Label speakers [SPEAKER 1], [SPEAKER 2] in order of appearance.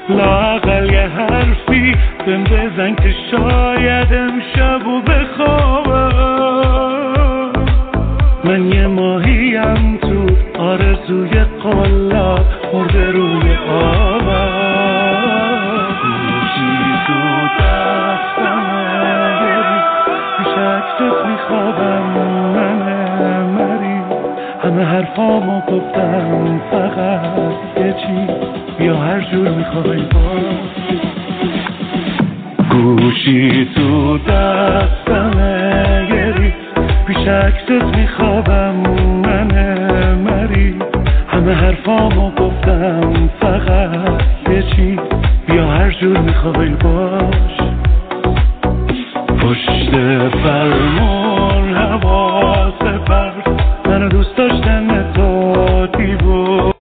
[SPEAKER 1] لااقل یه حرفی بهم بزن که شاید امشبو بخوابم. من یه ماهیم تو آرزوی قلاب مرده روی آبم. گوشی تو دستمه پیش عکست میخوابم من مری. همه حرفامو گفتم فقط یه چی بیا هر جور میخوای باش. گوشی تو دستمه گری پیش عکست میخوابم من مری. همه حرفامو گفتم فقط یه چی بیا هر جور میخوای باش. پشت فرمون حواس برد منو دوست داشتن تو دیوار.